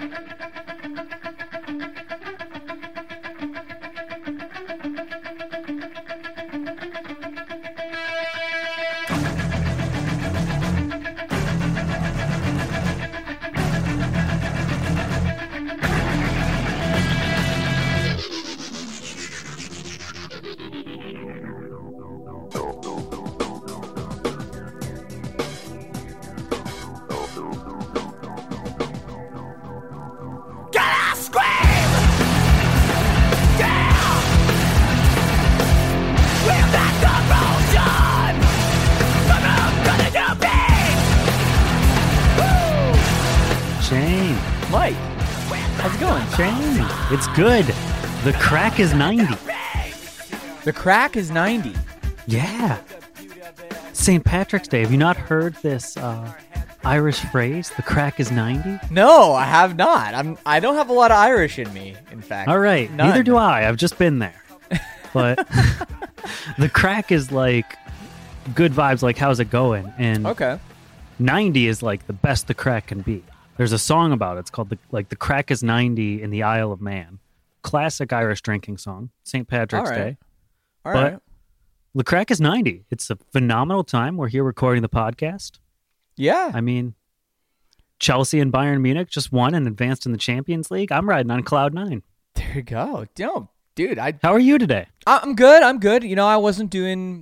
Shane. Mike, how's it going? Shane. It's good. The crack is 90. The crack is 90. Yeah. St. Patrick's Day. Have you not heard this Irish phrase? The crack is 90? No, I have not. I don't have a lot of Irish in me, in fact. All right. None. Neither do I. I've just been there. But the crack is like good vibes, like how's it going? And Okay. 90 is like the best the crack can be. There's a song about it. It's called the crack is 90 in the Isle of Man. Classic Irish drinking song. St. Patrick's Day. All But right. the crack is 90. It's a phenomenal time. We're here recording the podcast. Yeah. I mean, Chelsea and Bayern Munich just won and advanced in the Champions League. I'm riding on cloud 9. There you go. Dude, How are you today? I'm good. I'm good. I wasn't doing,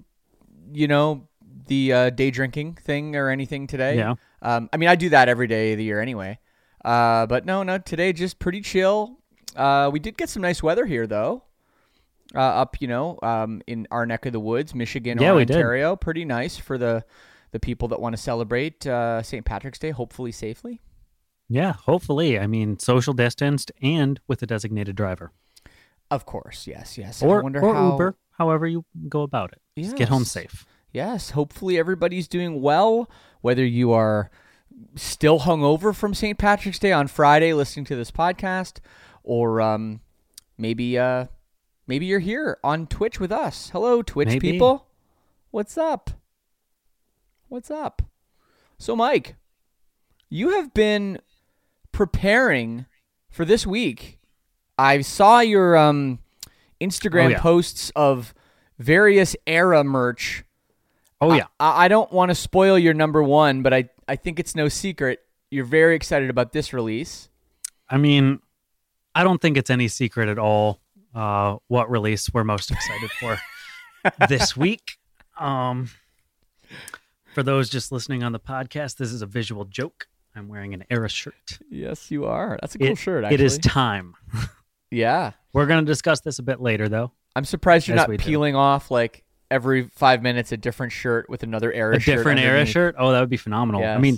the day drinking thing or anything today. Yeah. I do that every day of the year anyway. But no, today just pretty chill. We did get some nice weather here though. Up, in our neck of the woods, Michigan or we did. Ontario. Pretty nice for the people that want to celebrate St. Patrick's Day, hopefully safely. Yeah, hopefully. I mean, social distanced and with a designated driver. Of course, yes. Or I wonder Uber, however you go about it. Just get home Yes. safe. Yes, hopefully everybody's doing well, whether you are still hungover from St. Patrick's Day on Friday listening to this podcast, or maybe you're here on Twitch with us. Hello, Twitch Maybe. people. What's up? So, Mike, you have been preparing for this week. I saw your Instagram posts of various era merch. Oh, yeah. I don't want to spoil your number one, but I think it's no secret you're very excited about this release. I mean, I don't think it's any secret at all what release we're most excited for this week. For those just listening on the podcast, this is a visual joke. I'm wearing an Era shirt. Yes, you are. That's a cool shirt, actually. It is time. Yeah. We're going to discuss this a bit later, though. I'm surprised you're As not we do. peeling off like every 5 minutes a different shirt with another Era A shirt. different Era underneath. shirt? Oh, that would be phenomenal. Yes. I mean,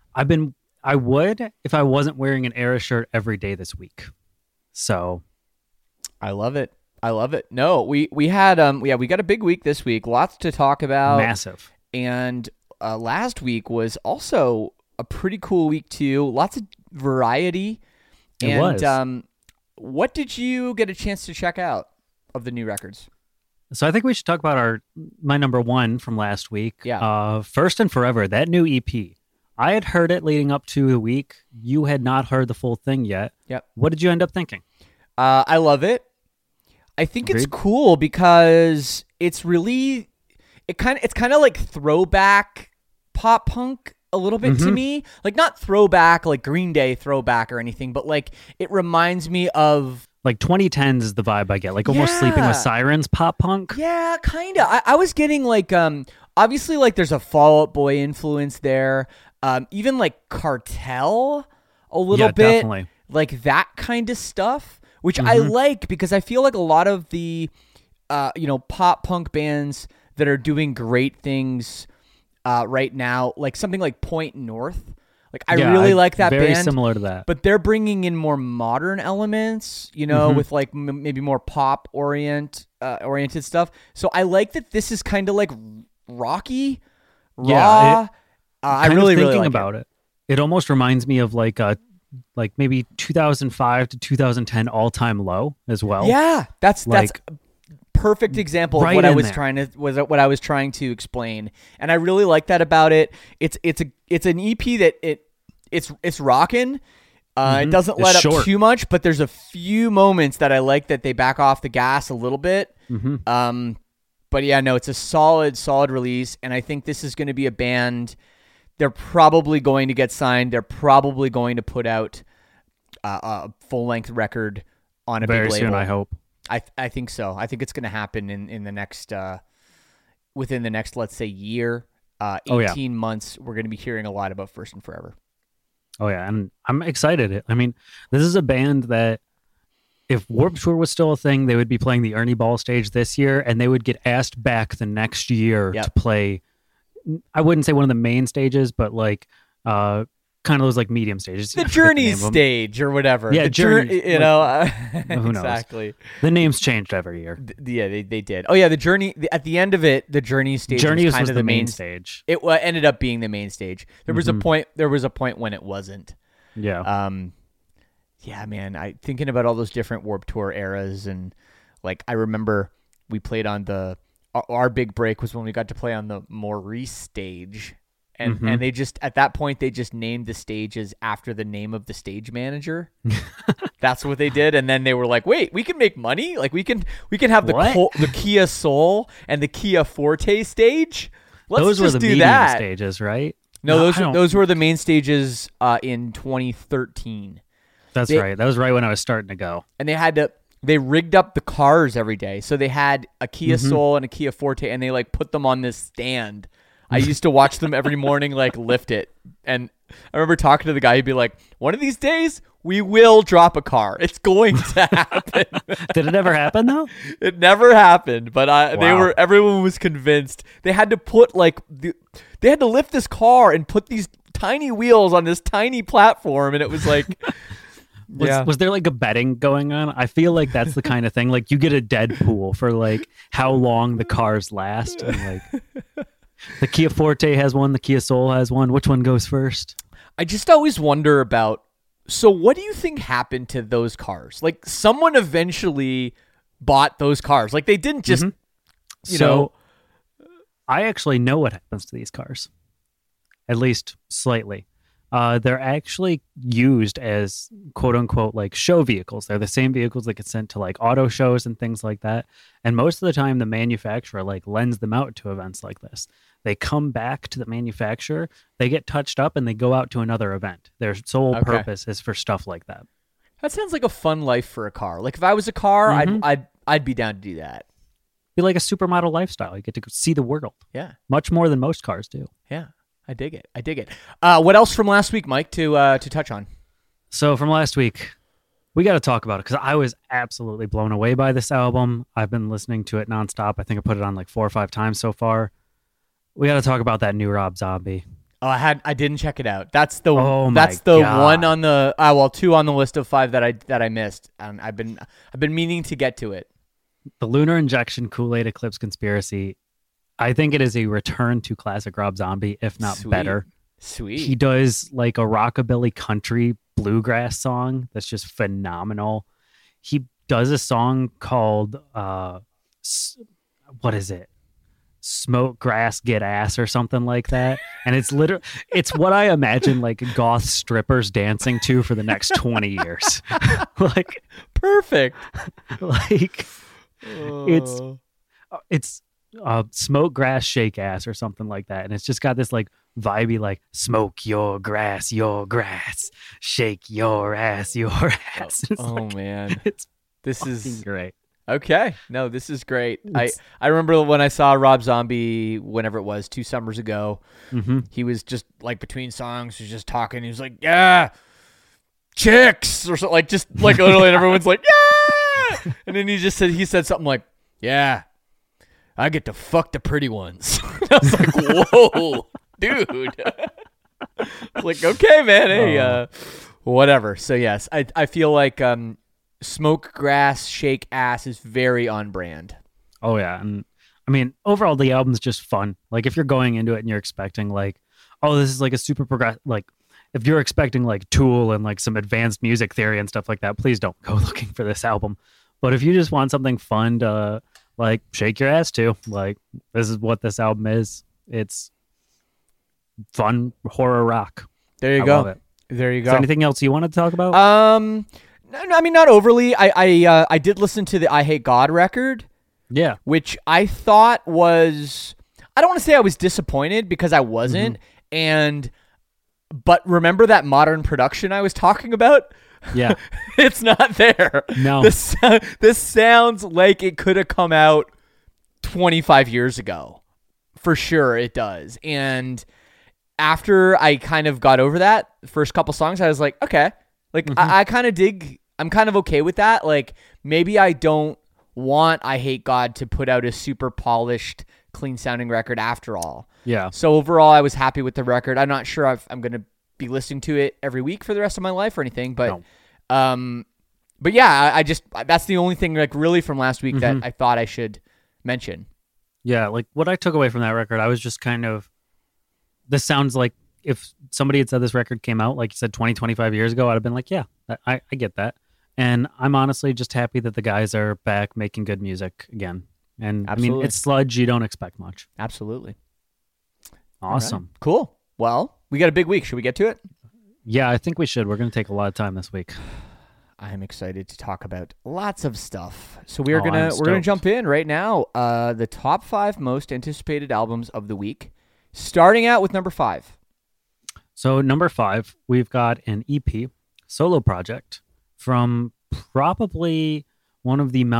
I would if I wasn't wearing an Era shirt every day this week. So I love it. No, we had we got a big week this week. Lots to talk about. massive. And last week was also a pretty cool week too. Lots of variety. It was. What did you get a chance to check out of the new records? So I think we should talk about my number one from last week. Yeah. First and Forever, that new EP. I had heard it leading up to the week. You had not heard the full thing yet. Yep. What did you end up thinking? I love it. I think it's Agreed. cool because it's really it's kind of like throwback pop punk a little bit to me. Like not throwback like Green Day throwback or anything, but like it reminds me of Like 2010s is the vibe I get. Like almost Sleeping with Yeah. Sirens pop punk. yeah, kind of. I was getting like obviously like there's a Fall Out Boy influence there. Even like Cartel a little Yeah, bit. definitely. Like that kind of stuff, which I like because I feel like a lot of the pop punk bands that are doing great things right now, like something like Point North. Like I really like that very band. similar to that. But they're bringing in more modern elements, with like maybe more pop oriented stuff. So I like that this is kind of like rocky, raw. Yeah, I Kind really of thinking really like about it. It almost reminds me of like maybe 2005 to 2010 all-time low as well. Yeah, that's Like, a perfect example of right what I in was there. what I was trying to explain, and I really like that about it. It's an EP that it's rocking. It doesn't let up short. too much, but there's a few moments that I like that they back off the gas a little bit. But yeah, no, it's a solid release, and I think this is going to be a band. They're probably going to get signed. They're probably going to put out a full-length record on a very big label. soon, I hope. I think so. I think it's going to happen in the next within the next, let's say, year, 18 months. We're going to be hearing a lot about First and Forever. Oh yeah, and I'm excited. I mean, this is a band that if Warped Tour was still a thing, they would be playing the Ernie Ball stage this year, and they would get asked back the next year to play. I wouldn't say one of the main stages, but like kind of those like medium stages. The Journey stage or whatever. Yeah, the Journey. You know, who knows? exactly. The names changed every year. Yeah, they did. Oh yeah, the Journey. At the end of it, the Journey stage was kind of the main stage. It ended up being the main stage. There was a point. There was a point when it wasn't. Yeah. Yeah, man. Thinking about all those different Warped Tour eras, and like I remember we played on our big break was when we got to play on the Maurice stage, and they just at that point they just named the stages after the name of the stage manager. That's what they did, and then they were like, "Wait, we can make money. Like we can have the Kia Soul and the Kia Forte stage. Those were the medium stages, right? No, those were the main stages in 2013." That's right. That was right when I was starting to go. And they rigged up the cars every day. So they had a Kia Soul and a Kia Forte, and they like put them on this stand. I used to watch them every morning, like lift it. And I remember talking to the guy, he'd be like, one of these days we will drop a car. It's going to happen. Did it ever happen though? It never happened, but everyone was convinced. They had to put they had to lift this car and put these tiny wheels on this tiny platform. And it was like, Was there like a betting going on? I feel like that's the kind of thing. Like you get a dead pool for like how long the cars last. And like the Kia Forte has one, the Kia Soul has one. Which one goes first? I just always wonder about. So what do you think happened to those cars? Like someone eventually bought those cars. Like they didn't just, you know. I actually know what happens to these cars, at least slightly. They're actually used as quote unquote like show vehicles. They're the same vehicles that get sent to like auto shows and things like that. And most of the time the manufacturer like lends them out to events like this. They come back to the manufacturer, they get touched up, and they go out to another event. Their sole purpose is for stuff like that. That sounds like a fun life for a car. Like if I was a car, I'd be down to do that. Be like a supermodel lifestyle. You get to see the world. Yeah. Much more than most cars do. Yeah. I dig it. What else from last week, Mike, to touch on? So from last week, we got to talk about it because I was absolutely blown away by this album. I've been listening to it nonstop. I think I put it on like 4 or 5 times so far. We got to talk about that new Rob Zombie. Oh, I didn't check it out. That's the God. one on the 2 on the list of 5 that I missed. I've been meaning to get to it. The Lunar Injection Kool-Aid Eclipse Conspiracy. I think it is a return to classic Rob Zombie, if not better. Sweet. He does like a rockabilly country bluegrass song that's just phenomenal. He does a song called what is it? Smoke Grass Get Ass or something like that. And it's what I imagine like goth strippers dancing to for the next 20 years. Like perfect. Like it's Smoke Grass Shake Ass or something like that. And it's just got this like vibey like smoke your grass, shake your ass, man. This is great. Okay. No, this is great. I remember when I saw Rob Zombie, whenever it was 2 summers ago, he was just like between songs, he was just talking. He was like, yeah, chicks or something, like just like literally and everyone's like, yeah. And then he said something like, yeah, I get to fuck the pretty ones. I was like, whoa, dude. Like, okay, man. Hey, whatever. So yes, I feel like Smoke Grass Shake Ass is very on brand. Oh yeah. And I mean, overall the album's just fun. Like if you're going into it and you're expecting like, oh, this is like a super like if you're expecting like Tool and like some advanced music theory and stuff like that, please don't go looking for this album. But if you just want something fun to like shake your ass to, like this is what this album is. It's fun horror rock. There you go. Love it. There you Is go. there anything else you wanted to talk about? No, I mean, not overly. I did listen to the I Hate God record, Yeah. which I thought was, I don't want to say I was disappointed because I wasn't. But remember that modern production I was talking about? Yeah. It's not there. No. This sounds like it could have come out 25 years ago. For sure it does. And after I kind of got over that first couple songs, I was like, okay. Like, I kind of dig, I'm kind of okay with that. Like, maybe I don't want I Hate God to put out a super polished, clean sounding record after all. Yeah. So overall, I was happy with the record. I'm not sure if I'm going to be listening to it every week for the rest of my life or anything, but yeah, I just, that's the only thing like really from last week that I thought I should mention. Yeah, like what I took away from that record, I was just kind of, this sounds like if somebody had said this record came out, like you said, 20, 25 years ago, I'd have been like, yeah, I get that. And I'm honestly just happy that the guys are back making good music again. And Absolutely. I mean, it's sludge. You don't expect much. Absolutely. Awesome. Right. Cool. Well, we got a big week. Should we get to it? Yeah, I think we should. We're going to take a lot of time this week. I'm excited to talk about lots of stuff. So we're I'm gonna stoked. jump in right now. The top 5 most anticipated albums of the week, starting out with number 5. So number 5, we've got an EP solo project from probably one of the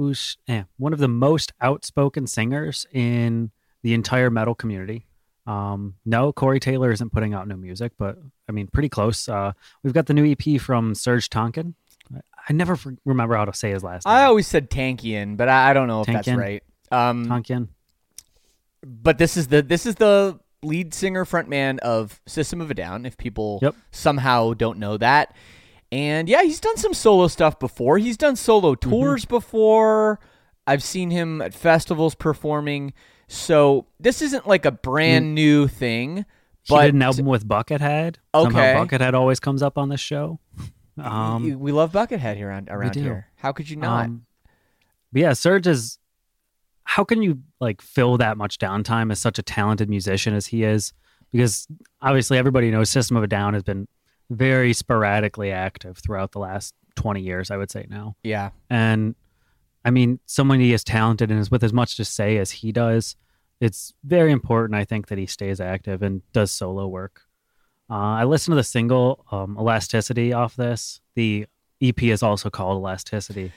most outspoken singers in the entire metal community. No, Corey Taylor isn't putting out new music, but I mean, pretty close. We've got the new EP from Serge Tankian. I never remember how to say his last name. I always said Tankian, but I don't know if that's Tankian? right. Tankian. But this is the lead singer frontman of System of a Down, if people somehow don't know that. And yeah, he's done some solo stuff before. He's done solo tours before. I've seen him at festivals performing. So this isn't like a brand new thing. He But did an album with Buckethead. Okay. Somehow Buckethead always comes up on this show. we love Buckethead here around do. here. How could you not? But yeah, Serge is. How can you like fill that much downtime as such a talented musician as he is? Because obviously everybody knows System of a Down has been very sporadically active throughout the last 20 years, I would say now. Yeah. And I mean, somebody as talented and is with as much to say as he does, it's very important, I think, that he stays active and does solo work. I listened to the single Elasticity off this. The EP is also called Elasticity.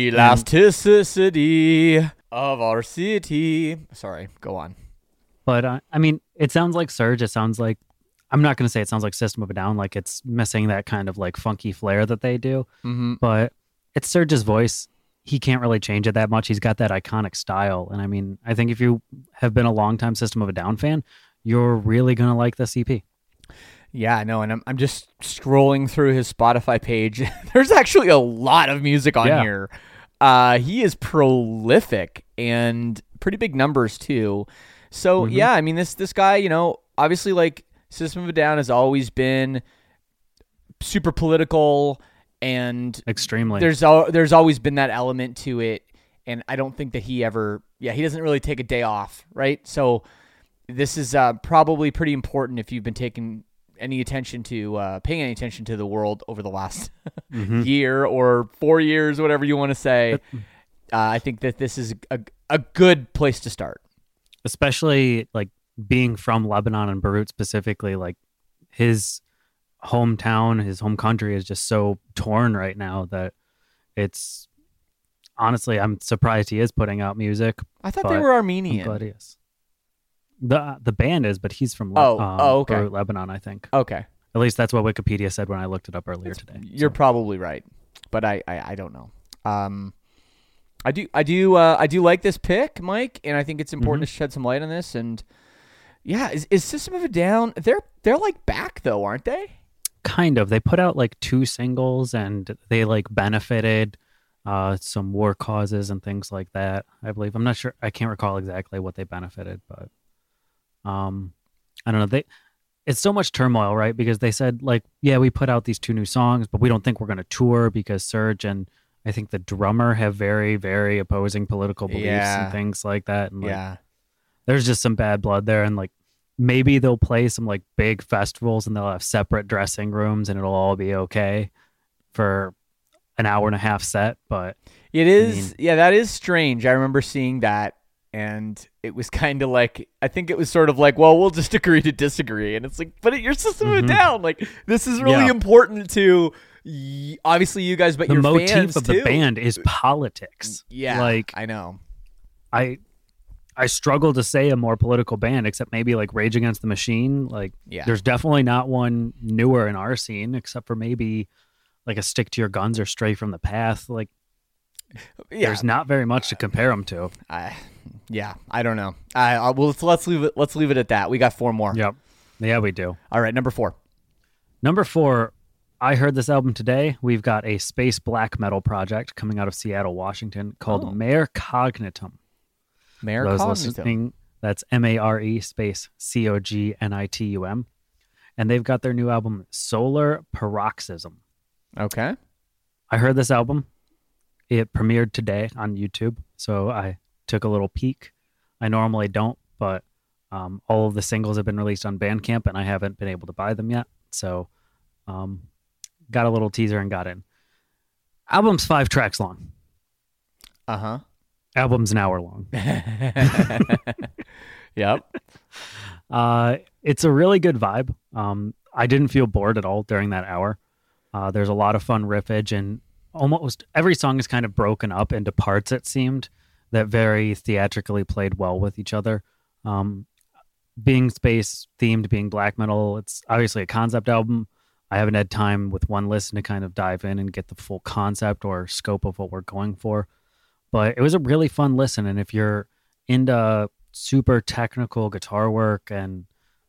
Elasticity of our city. Sorry, go on. But I mean, it sounds like Serge. It sounds like, I'm not going to say it sounds like System of a Down, like it's missing that kind of like funky flair that they do. But it's Serge's voice. He can't really change it that much. He's got that iconic style. And I mean, I think if you have been a longtime System of a Down fan, you're really going to like this EP. Yeah, I know, and I'm just scrolling through his Spotify page. There's actually a lot of music on here. He is prolific and pretty big numbers too. So yeah, I mean this guy, you know, obviously like System of a Down has always been super political and Extremely. There's always been that element to it, and I don't think that he doesn't really take a day off, right? So this is probably pretty important if you've been paying any attention to the world over the last year or 4 years, whatever you want to say. I think that this is a good place to start. Especially like being from Lebanon and Beirut specifically, like his hometown, his home country is just so torn right now that it's honestly, I'm surprised he is putting out music. I thought they were I'm Armenian. glad he is. The band is, but he's from okay. Beirut, Lebanon, I think. Okay. At least that's what Wikipedia said when I looked it up earlier today. You're probably right, but I don't know. I do like this pick, Mike, and I think it's important to shed some light on this. And yeah, is System of a Down? They're like back though, aren't they? Kind of. They put out like 2 singles, and they like benefited some war causes and things like that, I believe. I'm not sure. I can't recall exactly what they benefited, but I don't know. It's so much turmoil, right? Because they said like, yeah, we put out these 2 new songs, but we don't think we're going to tour because Serge and I think the drummer have very, very opposing political beliefs and things like that. And like, there's just some bad blood there. And like, maybe they'll play some like big festivals and they'll have separate dressing rooms and it'll all be okay for an hour and a half set. But it is, yeah, that is strange. I remember seeing that, and it was kind of like, I think it was sort of like, well, we'll just agree to disagree. And it's like, but you're supposed to move down. Like, this is really important to obviously you guys, but the your motif fans of too. the band is politics. Yeah, like I know. I struggle to say a more political band, except maybe like Rage Against the Machine. Like, there's definitely not one newer in our scene, except for maybe like a Stick to Your Guns or Stray from the Path. Like, there's not very much to compare them to. I don't know. Well, let's leave it. Let's leave it at that. We got 4 more. Yep. Yeah, we do. All right, number 4. Number 4. I heard this album today. We've got a space black metal project coming out of Seattle, Washington called Mare Cognitum. Mare Those Cognitum. listening, that's MARE space COGNITUM. And they've got their new album, Solar Paroxysm. Okay. I heard this album. It premiered today on YouTube, so I took a little peek. I normally don't, but all of the singles have been released on Bandcamp, and I haven't been able to buy them yet. So got a little teaser and got in. Album's 5 tracks long. Uh-huh. Album's an hour long. Yep. It's a really good vibe. I didn't feel bored at all during that hour. There's a lot of fun riffage, and almost every song is kind of broken up into parts, it seemed, that very theatrically played well with each other. Being space themed, being black metal, it's obviously a concept album. I haven't had time with one listen to kind of dive in and get the full concept or scope of what we're going for. But it was a really fun listen. And if you're into super technical guitar work and,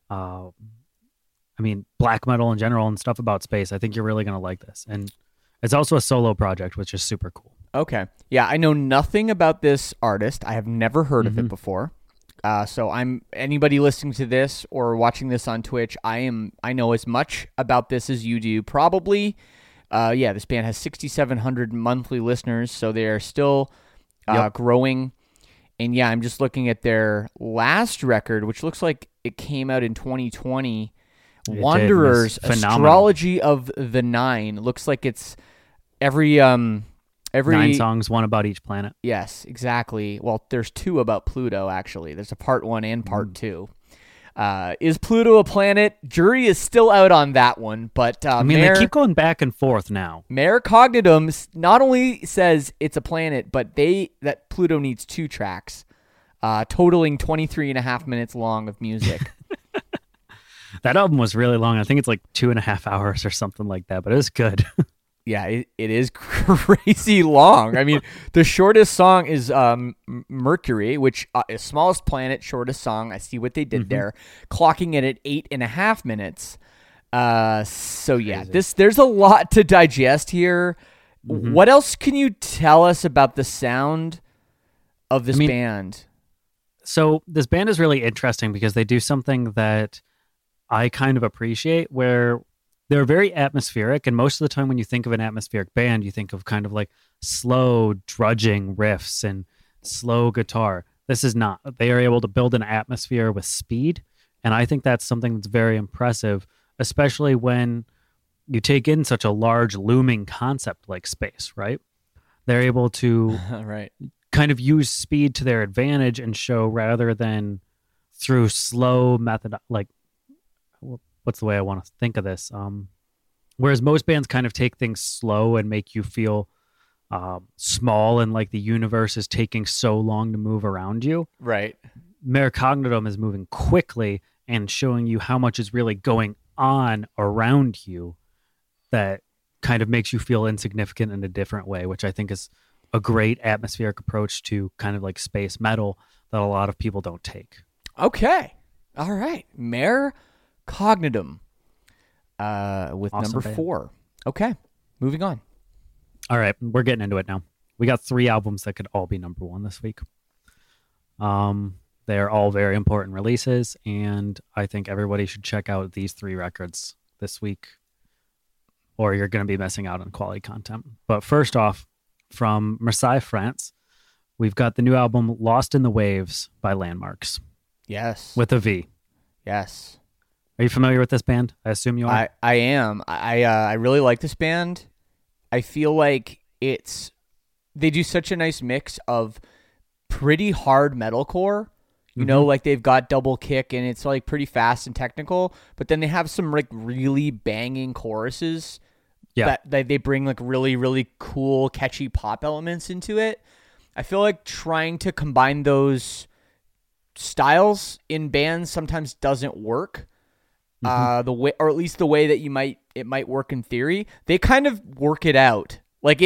black metal in general and stuff about space, I think you're really going to like this. And it's also a solo project, which is super cool. Okay. Yeah, I know nothing about this artist. I have never heard of it before. So anybody listening to this or watching this on Twitch, I know as much about this as you do. Probably, this band has 6,700 monthly listeners, so they are still growing. And I'm just looking at their last record, which looks like it came out in 2020. Wanderers, Astrology of the Nine. Looks like it's every 9 songs, one about each planet. Yes, exactly. Well, there's 2 about Pluto, actually. There's a part 1 and part 2. Is Pluto a planet? Jury is still out on that one, but they keep going back and forth now. Mare Cognitum not only says it's a planet, but that Pluto needs 2 tracks, totaling 23 and a half minutes long of music. That album was really long. I think it's like 2.5 hours or something like that, but it was good. Yeah, it is crazy long. I mean, the shortest song is Mercury, which is smallest planet, shortest song. I see what they did there, clocking it at 8.5 minutes. There's a lot to digest here. What else can you tell us about the sound of this band? So this band is really interesting because they do something that I kind of appreciate, where they're very atmospheric, and most of the time when you think of an atmospheric band, you think of kind of like slow, drudging riffs and slow guitar. This is not. They are able to build an atmosphere with speed, and I think that's something that's very impressive, especially when you take in such a large, looming concept like space, right? They're able to kind of use speed to their advantage and show, rather than through slow method, like, what's the way I want to think of this? Whereas most bands kind of take things slow and make you feel small and like the universe is taking so long to move around you. Right. Mare Cognitum is moving quickly and showing you how much is really going on around you that kind of makes you feel insignificant in a different way, which I think is a great atmospheric approach to kind of like space metal that a lot of people don't take. Okay. All right. Mare Cognitum with awesome number band. 4. Okay, moving on. All right, we're getting into it now. We got 3 albums that could all be number 1 this week. They're all very important releases, and I think everybody should check out these 3 records this week, or you're going to be missing out on quality content. But first off, from Marseille, France, we've got the new album Lost in the Waves by Landmarks. Yes. With a V. Yes. Are you familiar with this band? I assume you are. I am. I really like this band. I feel like they do such a nice mix of pretty hard metalcore. You know, like they've got double kick and it's like pretty fast and technical, but then they have some like really banging choruses that they bring like really, really cool, catchy pop elements into it. I feel like trying to combine those styles in bands sometimes doesn't work. The way, or at least the way that it might work in theory. They kind of work it out. Like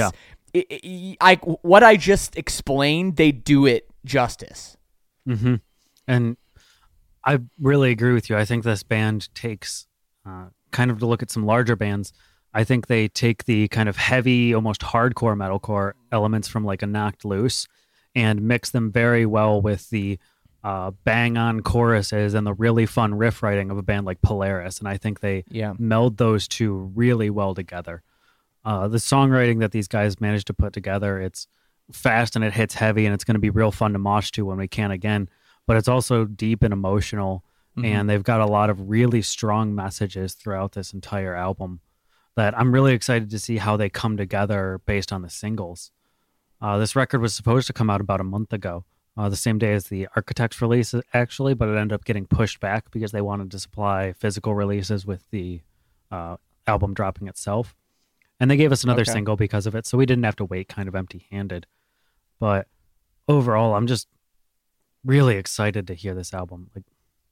what I just explained, they do it justice. Mm-hmm. And I really agree with you. I think this band takes kind of to look at some larger bands. I think they take the kind of heavy, almost hardcore metalcore elements from like a Knocked Loose and mix them very well with the bang on choruses and the really fun riff writing of a band like Polaris. And I think they meld those two really well together. The songwriting that these guys managed to put together, it's fast and it hits heavy and it's going to be real fun to mosh to when we can again, but it's also deep and emotional. And they've got a lot of really strong messages throughout this entire album that I'm really excited to see how they come together based on the singles. This record was supposed to come out about a month ago, the same day as the Architects release actually, but it ended up getting pushed back because they wanted to supply physical releases with the album dropping itself. And they gave us another single because of it, so we didn't have to wait kind of empty-handed. But overall, I'm just really excited to hear this album. Like,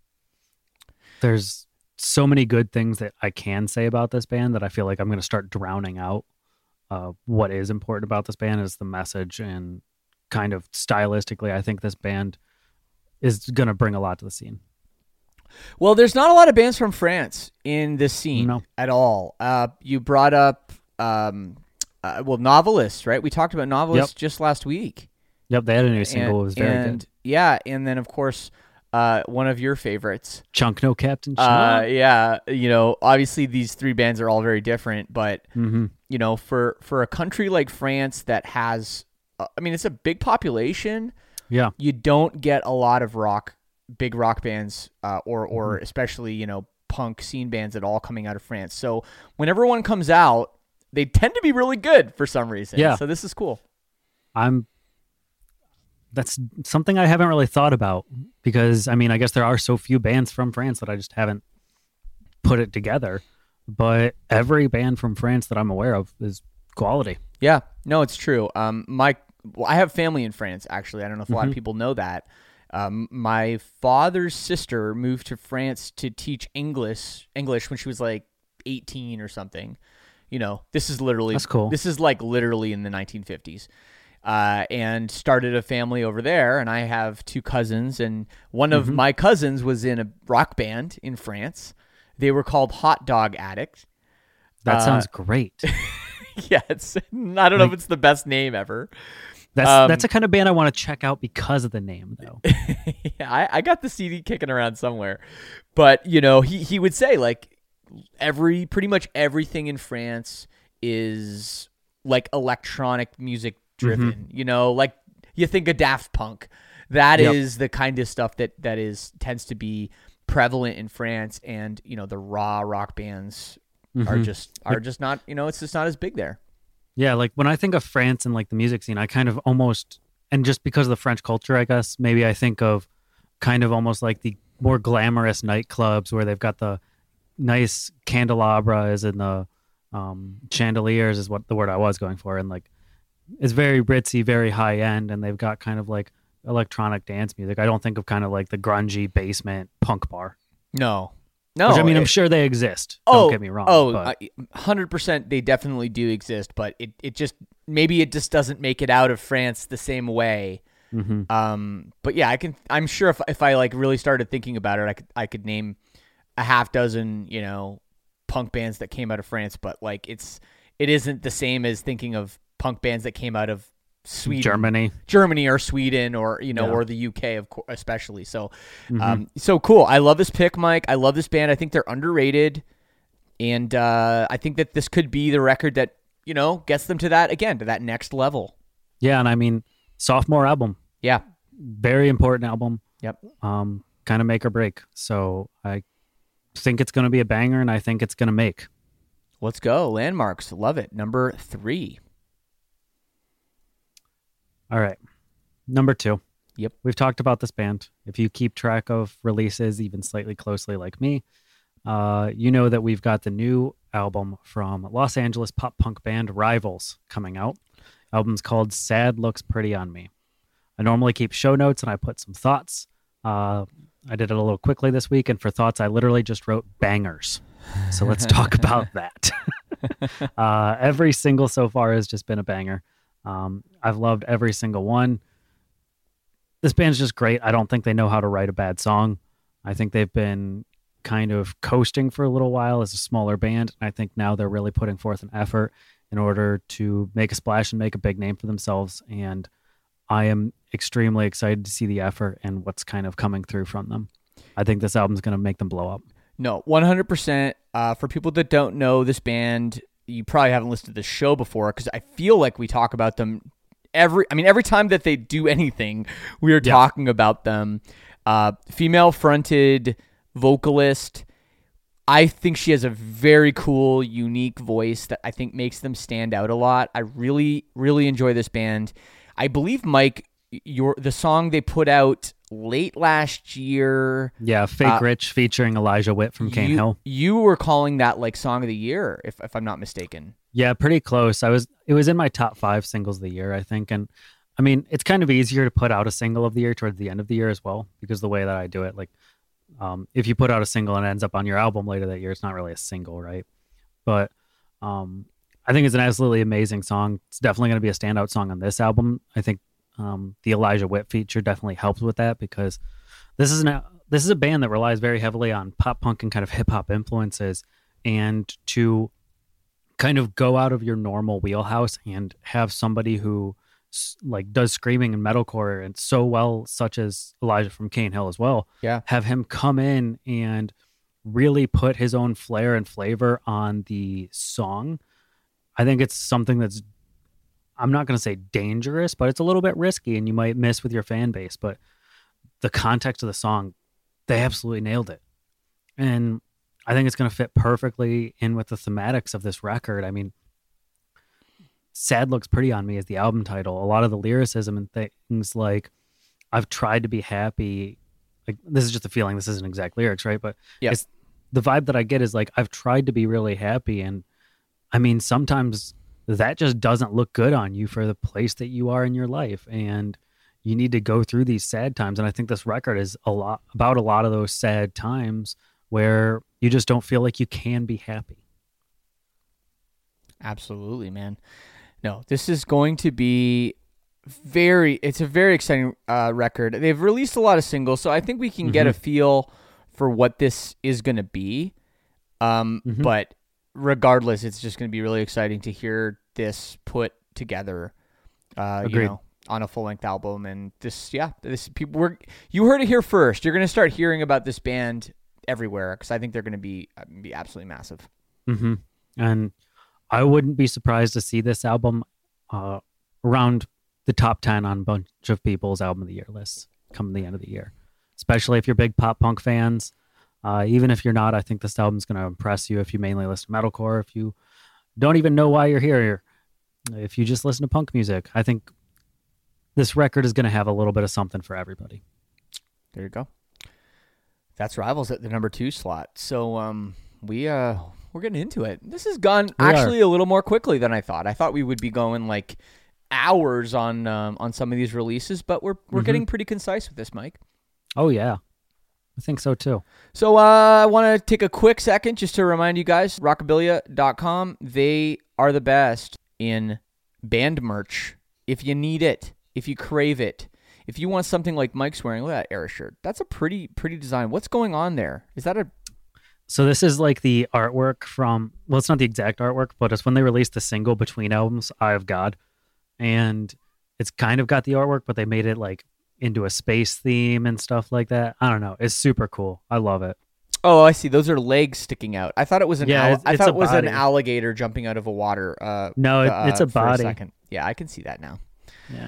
there's so many good things that I can say about this band that I feel like I'm going to start drowning out. What is important about this band is the message, and kind of stylistically, I think this band is going to bring a lot to the scene. Well, there's not a lot of bands from France in this scene at all. You brought up Novelist, right? We talked about Novelist just last week. Yep, they had a new single. It was very good. Yeah, and then, of course, one of your favorites. Chunk No Captain Chunk. Yeah, obviously these three bands are all very different, but, for a country like France that has, it's a big population. Yeah. You don't get a lot of big rock bands, or especially, punk scene bands at all coming out of France. So whenever one comes out, they tend to be really good for some reason. Yeah. So this is cool. That's something I haven't really thought about because, I guess there are so few bands from France that I just haven't put it together. But every band from France that I'm aware of is quality. Yeah. No, it's true. I have family in France, actually. I don't know if a lot of people know that. My father's sister moved to France to teach English when she was like 18 or something. This is literally, that's cool. This is like literally in the 1950s. And started a family over there. And I have two cousins, and one of my cousins was in a rock band in France. They were called Hot Dog Addict. That sounds great. Yeah, I don't know if it's the best name ever. That's the kind of band I want to check out because of the name, though. Yeah, I got the CD kicking around somewhere, but he would say like pretty much everything in France is like electronic music driven. Like you think of Daft Punk, that is the kind of stuff that tends to be prevalent in France, and the raw rock bands are just not, it's just not as big there. Yeah, like when I think of France and like the music scene, I kind of almost, and just because of the French culture, I guess, maybe I think of kind of almost like the more glamorous nightclubs where they've got the nice candelabras and the chandeliers is what the word I was going for. And like, it's very ritzy, very high end, and they've got kind of like electronic dance music. I don't think of kind of like the grungy basement punk bar. No. Which, I'm sure they exist. Don't get me wrong. 100% they definitely do exist, but it just doesn't make it out of France the same way. But yeah, I'm sure if I like really started thinking about it, I could name a half dozen, punk bands that came out of France, but like it isn't the same as thinking of punk bands that came out of Sweden, Germany or Sweden, or or the UK, of course, especially. So, so cool. I love this pick, Mike. I love this band. I think they're underrated, and I think that this could be the record that gets them to that next level. Yeah, and sophomore album. Yeah, very important album. Yep. Kind kind of make or break. So I think it's going to be a banger, and I think it's going to make. Let's go. Landmarks. Love it. Number 3. All right. Number 2. Yep. We've talked about this band. If you keep track of releases even slightly closely like me, you know that we've got the new album from Los Angeles pop punk band Rivals coming out. Album's called Sad Looks Pretty on Me. I normally keep show notes and I put some thoughts. I did it a little quickly this week, and for thoughts, I literally just wrote bangers. So let's talk about that. Every single so far has just been a banger. I've loved every single one. This band's just great. I don't think they know how to write a bad song. I think they've been kind of coasting for a little while as a smaller band, and I think now they're really putting forth an effort in order to make a splash and make a big name for themselves. And I am extremely excited to see the effort and what's kind of coming through from them. I think this album's going to make them blow up. No, 100%. For people that don't know this band, you probably haven't listened to the show before, because I feel like we talk about them every time that they do anything, we are talking about them. Female-fronted vocalist. I think she has a very cool, unique voice that I think makes them stand out a lot. I really, really enjoy this band. I believe, Mike, the song they put out late last year. Yeah, Fake Rich featuring Elijah Witt from Cane Hill. You were calling that like song of the year, if I'm not mistaken. Yeah, pretty close. It was in my top 5 singles of the year, I think. And I mean, it's kind of easier to put out a single of the year towards the end of the year as well, because the way that I do it, like, if you put out a single and it ends up on your album later that year, it's not really a single, right? But I think it's an absolutely amazing song. It's definitely going to be a standout song on this album. I think the Elijah Witt feature definitely helps with that, because this is a band that relies very heavily on pop punk and kind of hip hop influences, and to kind of go out of your normal wheelhouse and have somebody who like does screaming and metalcore and so well, such as Elijah from Cane Hill as well. Yeah. Have him come in and really put his own flair and flavor on the song. I think it's something that's, I'm not going to say dangerous, but it's a little bit risky and you might miss with your fan base. But the context of the song, they absolutely nailed it. And I think it's going to fit perfectly in with the thematics of this record. I mean, Sad Looks Pretty on Me is the album title. A lot of the lyricism and things like, I've tried to be happy. Like, this is just a feeling. This isn't exact lyrics, right? But it's, the vibe that I get is like, I've tried to be really happy. And I mean, sometimes that just doesn't look good on you for the place that you are in your life. And you need to go through these sad times. And I think this record is a lot of those sad times where you just don't feel like you can be happy. Absolutely, man. No, this is going to be it's a very exciting record. They've released a lot of singles, so I think we can get a feel for what this is going to be. But regardless, it's just going to be really exciting to hear this put together, on a full-length album. And you heard it here first. You're going to start hearing about this band everywhere, because I think they're going to be absolutely massive. And I wouldn't be surprised to see this album around the top 10 on a bunch of people's album of the year lists come the end of the year, especially if you're big pop punk fans. Even if you're not, I think this album's going to impress you if you mainly listen to metalcore, if you don't even know why you're here, if you just listen to punk music. I think this record is going to have a little bit of something for everybody. There you go. That's Rivals at the number 2 slot. So we're getting into it. This has gone a little more quickly than I thought. I thought we would be going like hours on some of these releases, but we're getting pretty concise with this, Mike. Oh yeah, I think so too. So I want to take a quick second just to remind you guys, rockabilia.com, they are the best in band merch. If you need it, if you crave it, if you want something like Mike's wearing, look at that Era shirt. That's a pretty design. What's going on there? Is that So this is like the artwork from, well, it's not the exact artwork, but it's when they released the single between albums, Eye of God. And it's kind of got the artwork, but they made it like into a space theme and stuff like that. I don't know. It's super cool. I love it. Oh, I see. Those are legs sticking out. I thought it was an an alligator jumping out of a water. No, it's a body. Yeah, I can see that now. Yeah.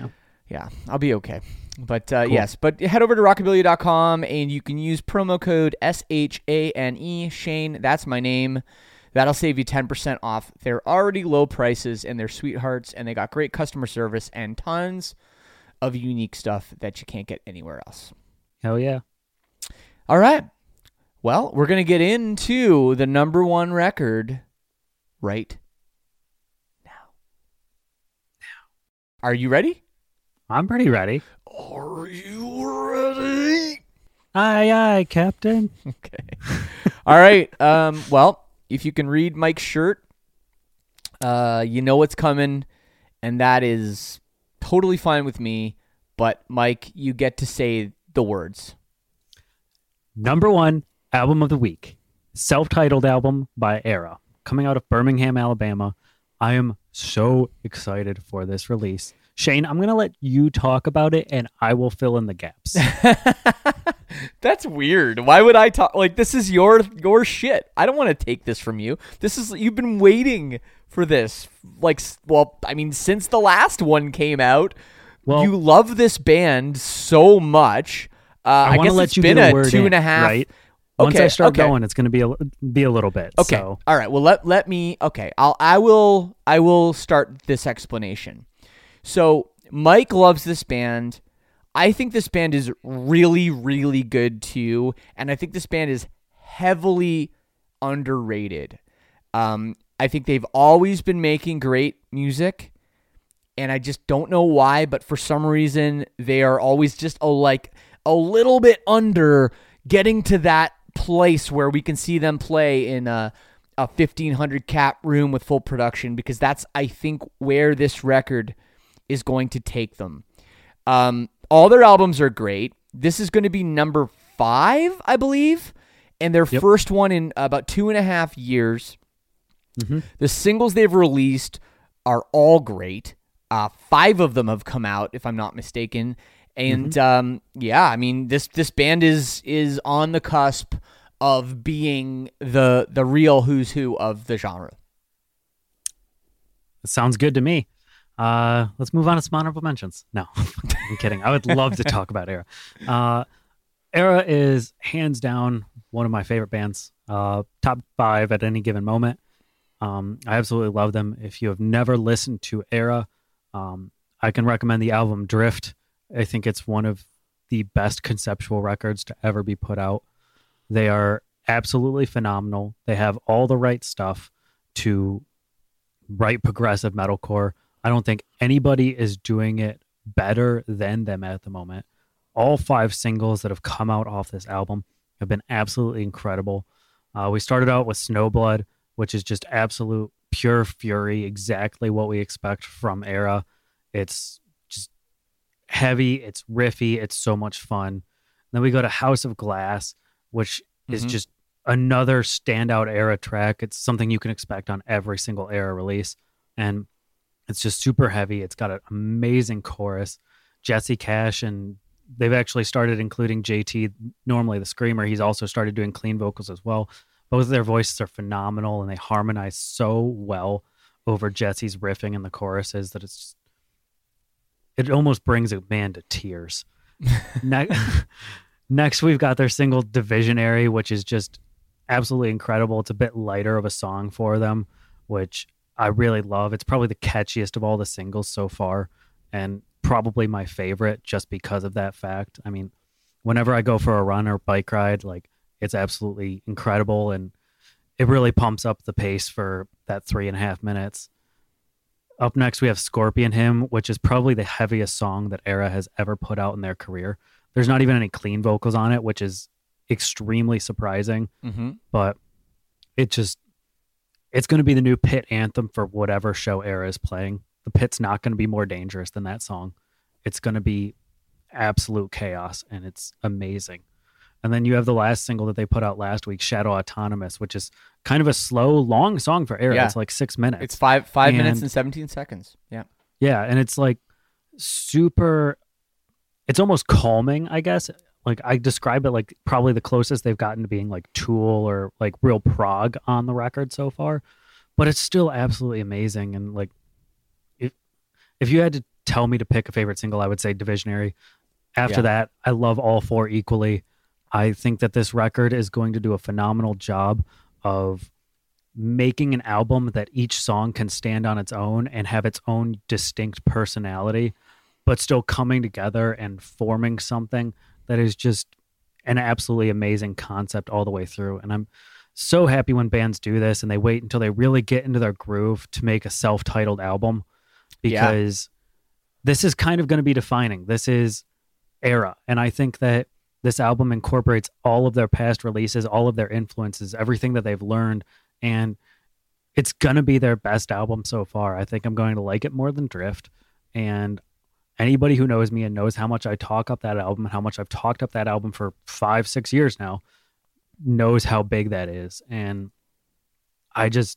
Yeah, I'll be okay. But yes, but head over to rockabilia.com and you can use promo code SHANE, Shane. That's my name. That'll save you 10% off. They're already low prices and they're sweethearts, and they got great customer service and tons of unique stuff that you can't get anywhere else. Hell yeah. All right. Well, we're going to get into the number one record right now. Are you ready? I'm pretty ready. Are you ready? Aye, aye, Captain. Okay. All right. Well, if you can read Mike's shirt, you know what's coming, and that is totally fine with me. But, Mike, you get to say the words. Number one album of the week. Self-titled album by Era. Coming out of Birmingham, Alabama. I am so excited for this release. Shane, I'm going to let you talk about it, and I will fill in the gaps. That's weird. Why would I talk? Like, this is your shit. I don't want to take this from you. You've been waiting for this. Like, well, I mean, since the last one came out, you love this band so much. I guess let it's you been get a 2.5. Right? Once I start going, it's going to be a little bit. Okay. So. All right. Well, let me. Okay. I will start this explanation. So Mike loves this band. I think this band is really, really good too, and I think this band is heavily underrated. I think they've always been making great music, and I just don't know why, but for some reason they are always just a little bit under getting to that place where we can see them play in a 1,500 cap room with full production, because that's, I think, where this record is going to take them. All their albums are great. This is going to be number 5, I believe, and their first one in about 2.5 years. Mm-hmm. The singles they've released are all great. 5 of them have come out, if I'm not mistaken. And I mean, this band is on the cusp of being the real who's who of the genre. It sounds good to me. Let's move on to some honorable mentions. No, I'm kidding. I would love to talk about Era. Era is hands down one of my favorite bands. Top 5 at any given moment. I absolutely love them. If you have never listened to Era, I can recommend the album Drift. I think it's one of the best conceptual records to ever be put out. They are absolutely phenomenal. They have all the right stuff to write progressive metalcore. I don't think anybody is doing it better than them at the moment. All 5 singles that have come out off this album have been absolutely incredible. We started out with Snowblood, which is just absolute pure fury, exactly what we expect from Era. It's just heavy, it's riffy, it's so much fun. Then we go to House of Glass, which is just another standout Era track. It's something you can expect on every single Era release. And it's just super heavy. It's got an amazing chorus. Jesse Cash, and they've actually started including JT, normally the screamer. He's also started doing clean vocals as well. Both of their voices are phenomenal, and they harmonize so well over Jesse's riffing and the choruses that it almost brings a man to tears. Next, we've got their single Divisionary, which is just absolutely incredible. It's a bit lighter of a song for them, which I really love. It's probably the catchiest of all the singles so far, and probably my favorite just because of that fact. I mean, whenever I go for a run or bike ride, like, it's absolutely incredible, and it really pumps up the pace for that 3.5 minutes. Up next, we have Scorpion Hymn, which is probably the heaviest song that Era has ever put out in their career. There's not even any clean vocals on it, which is extremely surprising, but it's going to be the new pit anthem for whatever show Era is playing. The pit's not going to be more dangerous than that song. It's going to be absolute chaos, and it's amazing. And then you have the last single that they put out last week, Shadow Autonomous, which is kind of a slow, long song for Era. Yeah. It's like 6 minutes. It's five minutes and 17 seconds. Yeah. Yeah, and it's like super, it's almost calming, I guess. Like, I describe it like probably the closest they've gotten to being like Tool or like real prog on the record so far. But it's still absolutely amazing. And like, if you had to tell me to pick a favorite single, I would say Divisionary. After Yeah. that, I love all four equally. I think that this record is going to do a phenomenal job of making an album that each song can stand on its own and have its own distinct personality, but still coming together and forming something that is just an absolutely amazing concept all the way through. And I'm so happy when bands do this and they wait until they really get into their groove to make a self-titled album, because this is kind of going to be defining. This is era. And I think that this album incorporates all of their past releases, all of their influences, everything that they've learned, and it's going to be their best album so far. I think I'm going to like it more than Drift. And anybody who knows me and knows how much I talk up that album and how much I've talked up that album for 5-6 years now knows how big that is. And I just,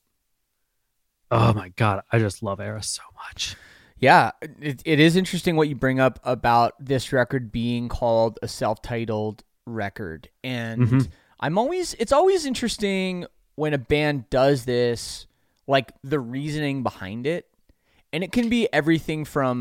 oh my God, I just love Era so much. Yeah, it is interesting what you bring up about this record being called a self-titled record. And it's always interesting when a band does this, like the reasoning behind it. And it can be everything from,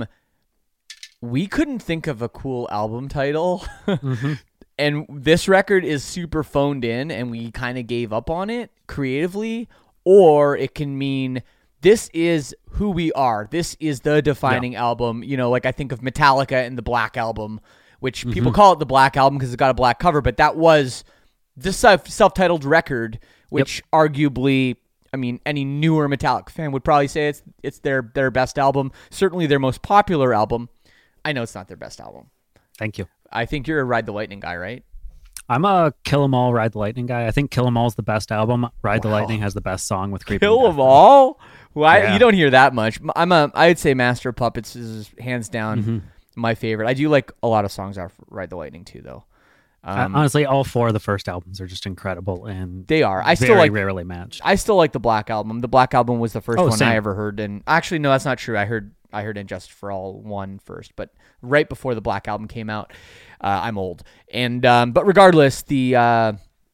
we couldn't think of a cool album title. And this record is super phoned in and we kind of gave up on it creatively. Or it can mean, this is who we are. This is the defining album. You know, like I think of Metallica and the Black Album, which people call it the Black Album because it's got a black cover, but that was the self-titled record, which arguably, I mean, any newer Metallica fan would probably say it's their best album, certainly their most popular album. I know it's not their best album. Thank you. I think you're a Ride the Lightning guy, right? I'm a Kill 'Em All, Ride the Lightning guy. I think Kill 'Em All is the best album. Ride the Lightning has the best song with Creeping Kill Death. 'Em All? Why? Yeah. You don't hear that much. I'd say Master of Puppets is hands down my favorite. I do like a lot of songs off Ride the Lightning too, though. Honestly, all four of the first albums are just incredible, and They are. very rarely matched. I still like the Black Album. The Black Album was the first one same. I ever heard, and actually, no, that's not true. I heard Injustice for All 1 first, but right before the Black Album came out. I'm old, and but regardless, I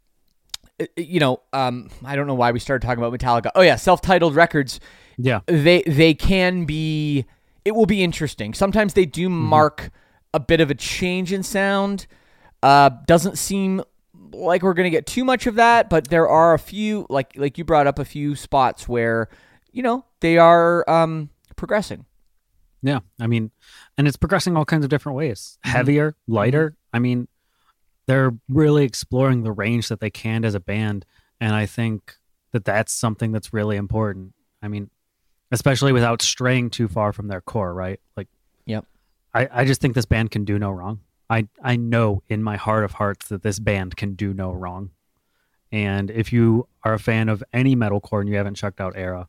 don't know why we started talking about Metallica. Oh yeah, self-titled records. Yeah, they can be. It will be interesting. Sometimes they do mark a bit of a change in sound. Doesn't seem like we're going to get too much of that, but there are a few, like you brought up, a few spots where, they are progressing. Yeah. I mean, and it's progressing all kinds of different ways. Heavier, lighter. I mean, they're really exploring the range that they can as a band. And I think that that's something that's really important. I mean, especially without straying too far from their core, right? Like, Yep. I just think this band can do no wrong. I know in my heart of hearts that this band can do no wrong. And if you are a fan of any metalcore and you haven't checked out Era,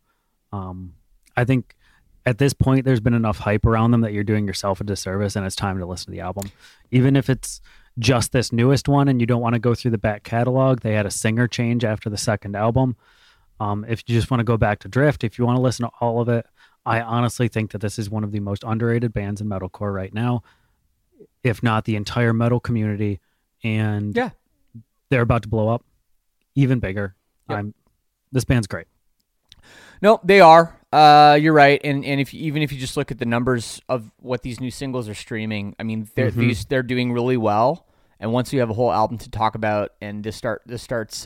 I think at this point there's been enough hype around them that you're doing yourself a disservice, and it's time to listen to the album. Even if it's just this newest one and you don't want to go through the back catalog, they had a singer change after the second album. If you just want to go back to Drift, if you want to listen to all of it, I honestly think that this is one of the most underrated bands in metalcore right now, if not the entire metal community. And they're about to blow up even bigger. Yep. This band's great. No, they are. You're right. And even if you just look at the numbers of what these new singles are streaming, I mean, they're doing really well. And once you have a whole album to talk about, and this starts.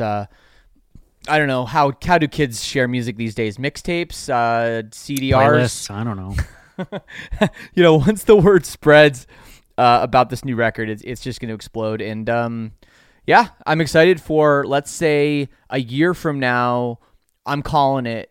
I don't know how do kids share music these days? Mixtapes, CDRs. Playlists, I don't know. Once the word spreads about this new record, it's just going to explode. And I'm excited for, let's say, a year from now. I'm calling it.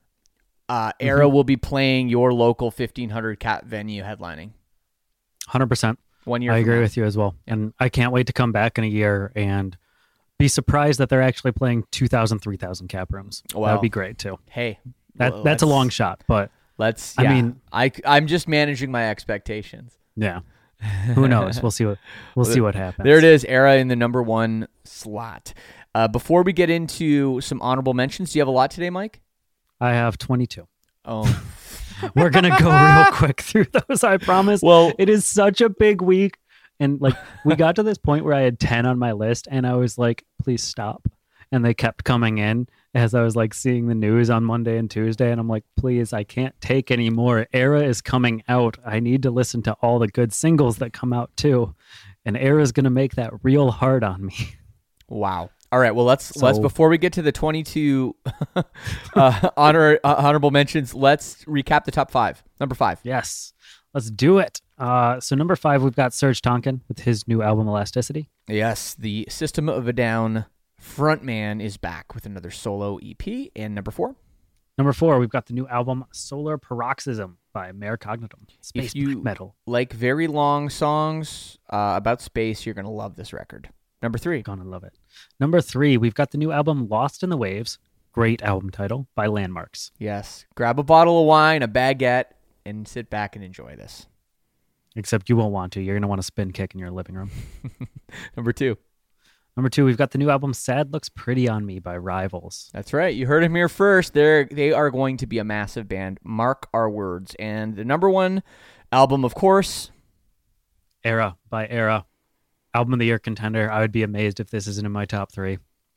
Era will be playing your local 1,500 cap venue headlining. 100%. 1 year. I from agree now. with you as well. And I can't wait to come back in a year and be surprised that they're actually playing 2,000, 3,000 cap rooms. That would be great too. Hey, that's a long shot, but I mean, I'm just managing my expectations. Yeah. Who knows? We'll see what happens. There it is, Era in the number 1 slot. Before we get into some honorable mentions, do you have a lot today, Mike? I have 22. Oh, we're going to go real quick through those, I promise. Well, it is such a big week. And we got to this point where I had 10 on my list and I was like, please stop. and they kept coming in as I was like seeing the news on Monday and Tuesday, and I'm like, please, I can't take any more. Era is coming out. I need to listen to all the good singles that come out too, and Era is going to make that real hard on me. Wow. All right. Well, let's before we get to the 22 honorable mentions, let's recap the top 5. Number 5. Yes, let's do it. So number 5, we've got Serge Tankian with his new album Elasticity. Yes, the System of a Down frontman is back with another solo EP. And number 4. Number 4, we've got the new album Solar Paroxysm by Mare Cognitum. Space If you black metal. like very long songs about space, you're going to love this record. Number 3. Gonna love it. Number 3, we've got the new album Lost in the Waves. Great album title by Landmarks. Yes. Grab a bottle of wine, a baguette, and sit back and enjoy this. Except you won't want to. You're going to want to spin kick in your living room. Number 2. Number 2, we've got the new album Sad Looks Pretty on Me by Rivals. That's right. You heard him here first. They are going to be a massive band. Mark our words. And the number 1 album, of course, Era by Era. Album of the year contender. I would be amazed if this isn't in my top 3.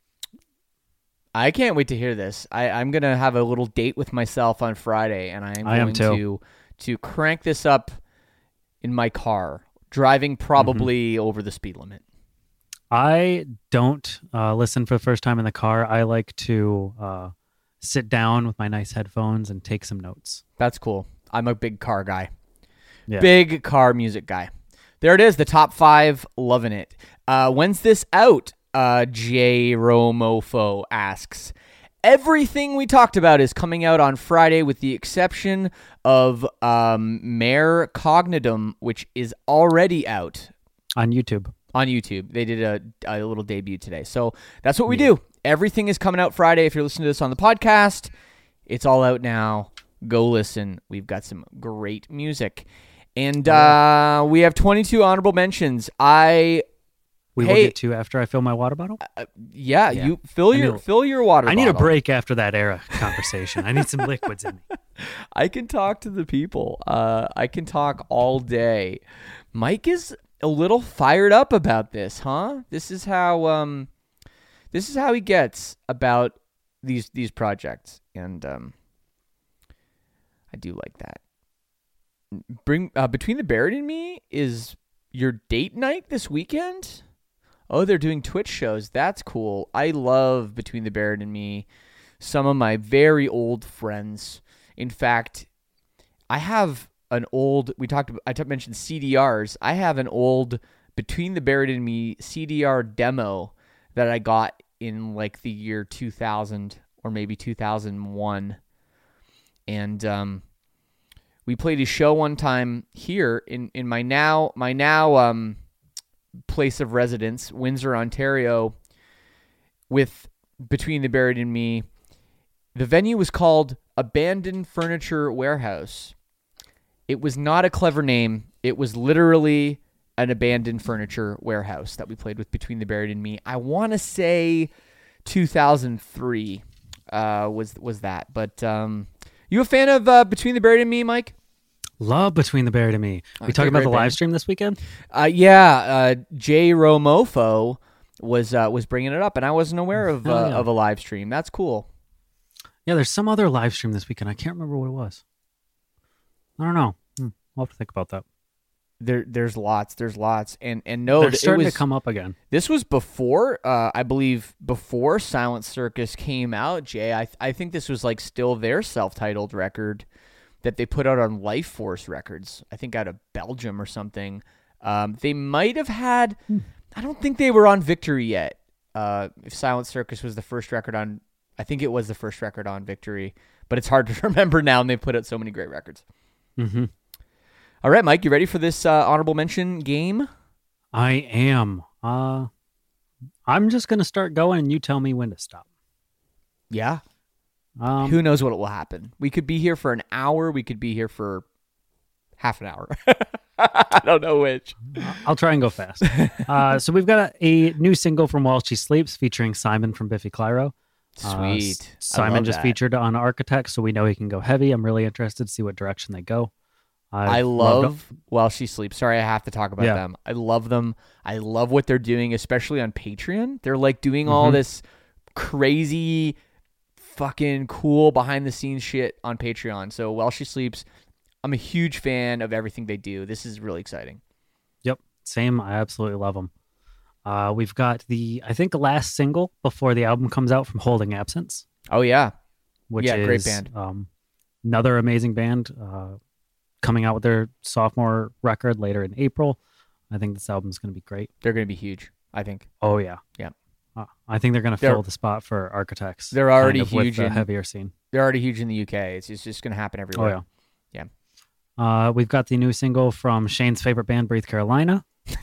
I can't wait to hear this. I'm going to have a little date with myself on Friday, and I am going to crank this up in my car, driving probably over the speed limit. I don't listen for the first time in the car. I like to sit down with my nice headphones and take some notes. That's cool. I'm a big car guy. Yeah. Big car music guy. There it is, the top 5, loving it. When's this out? J. Romofo asks. Everything we talked about is coming out on Friday with the exception of Mare Cognitum, which is already out. On YouTube. On YouTube. They did a little debut today. So that's what we do. Everything is coming out Friday. If you're listening to this on the podcast, it's all out now. Go listen. We've got some great music. And we have 22 honorable mentions. We will get to after I fill my water bottle. Yeah, you fill your water bottle. I need a break after that Era conversation. I need some liquids in me. I can talk to the people. I can talk all day. Mike is a little fired up about this, huh? This is how he gets about these projects, and I do like that. Between the Buried and Me is your date night this weekend. Oh, they're doing Twitch shows. That's cool. I love Between the Buried and Me. Some of my very old friends. In fact, I have an old. I mentioned CDRs. I have an old Between the Buried and Me CDR demo that I got in like the year 2000 or maybe 2001, and we played a show one time here in my now place of residence, Windsor, Ontario, with Between the Buried and Me. The venue was called Abandoned Furniture Warehouse. It was not a clever name. It was literally an abandoned furniture warehouse that we played with Between the Buried and Me. I want to say 2003 was that. But you a fan of Between the Buried and Me, Mike? Love Between the Buried and Me. We talking about the live stream this weekend? J. Romofo was bringing it up, and I wasn't aware of a live stream. That's cool. Yeah, there's some other live stream this weekend. I can't remember what it was. I don't know. I'll have to think about that. There's lots, and no, they're starting to come up again. This was before, I believe, before Silent Circus came out. Jay, I think this was like still their self-titled record that they put out on Life Force Records, I think out of Belgium or something. They might have had, I don't think they were on Victory yet. If Silent Circus was the first record on, I think it was the first record on Victory, but it's hard to remember now, and they put out so many great records. Mm-hmm. All right, Mike, you ready for this honorable mention game? I am. I'm just going to start going, and you tell me when to stop. Yeah. Who knows what will happen? We could be here for an hour. We could be here for half an hour. I don't know which. I'll try and go fast. So we've got a new single from While She Sleeps featuring Simon from Biffy Clyro. Sweet. Simon just featured on Architect, so we know he can go heavy. I'm really interested to see what direction they go. I love While She Sleeps. Sorry, I have to talk about them. I love them. I love what they're doing, especially on Patreon. They're like doing all this crazy, fucking cool behind the scenes shit on Patreon. So While She Sleeps, I'm a huge fan of everything they do. This is really exciting. Yep, same. I absolutely love them. We've got I think the last single before the album comes out from Holding Absence. Oh yeah, which yeah, is great band. Another amazing band coming out with their sophomore record later in April. I think this album's going to be great. They're going to be huge, I think. Oh yeah, yeah. I think they're going to fill the spot for Architects. They're already kind of huge with the heavier scene. They're already huge in the UK. It's just going to happen everywhere. Oh yeah. We've got the new single from Shane's favorite band, Breathe Carolina.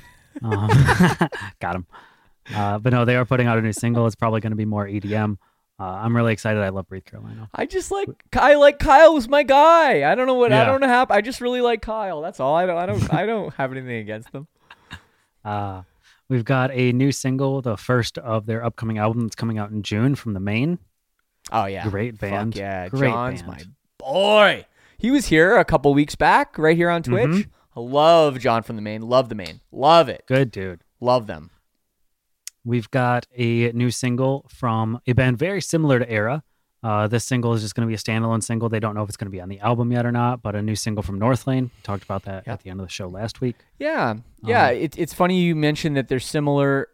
Got him. But no, they are putting out a new single. It's probably going to be more EDM. I'm really excited. I love Breathe Carolina. I like Kyle was my guy. I don't know what I don't know how. I just really like Kyle. That's all. I don't have anything against them. We've got a new single, the first of their upcoming album that's coming out in June from The Maine. Oh yeah, great band. Fuck yeah, great John's band. My boy. He was here a couple weeks back, right here on Twitch. Mm-hmm. I love John from The Maine. Love The Maine. Love it. Good dude. Love them. We've got a new single from a band very similar to Era. This single is just going to be a standalone single. They don't know if it's going to be on the album yet or not, but a new single from Northlane. Talked about that at the end of the show last week. Yeah. Yeah. It's funny you mentioned that they're similar,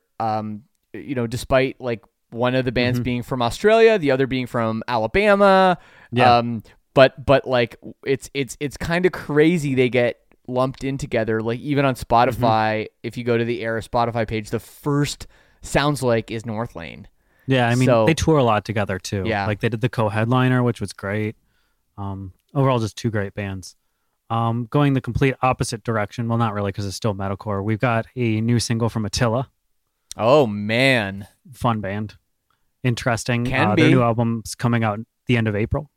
despite like one of the bands being from Australia, the other being from Alabama. Yeah. But like it's kind of crazy they get lumped in together. Like even on Spotify, if you go to the Era Spotify page, the first sounds like is Northlane. Yeah, I mean, they tour a lot together, too. Yeah. Like, they did the co-headliner, which was great. Overall, just two great bands. Going the complete opposite direction. Well, not really, because it's still metalcore. We've got a new single from Attila. Oh, man. Fun band. Interesting. Can be. Their new album's coming out the end of April.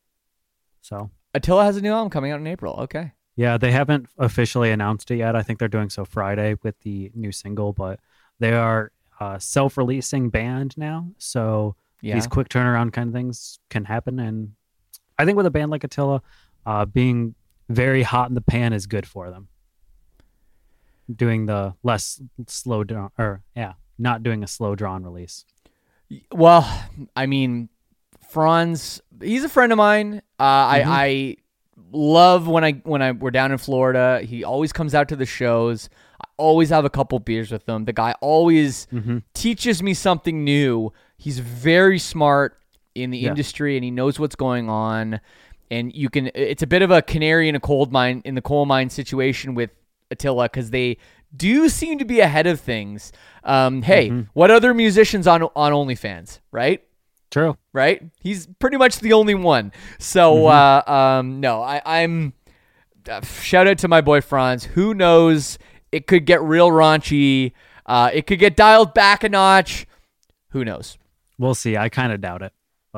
So Attila has a new album coming out in April. Okay. Yeah, they haven't officially announced it yet. I think they're doing so Friday with the new single, but they are self-releasing band now, so these quick turnaround kind of things can happen. And I think with a band like Attila, being very hot in the pan is good for them. Doing the less slow drawn, not doing a slow drawn release. Well, I mean, Franz, he's a friend of mine. I love when we're down in Florida. He always comes out to the shows. I always have a couple beers with him. The guy always teaches me something new. He's very smart in the industry, and he knows what's going on. And it's a bit of a canary in the coal mine situation with Attila, because they do seem to be ahead of things. Hey, what other musicians on OnlyFans, right? True. Right? He's pretty much the only one. So, no, I'm shout out to my boy Franz. Who knows? It could get real raunchy. It could get dialed back a notch. Who knows? We'll see. I kind of doubt it.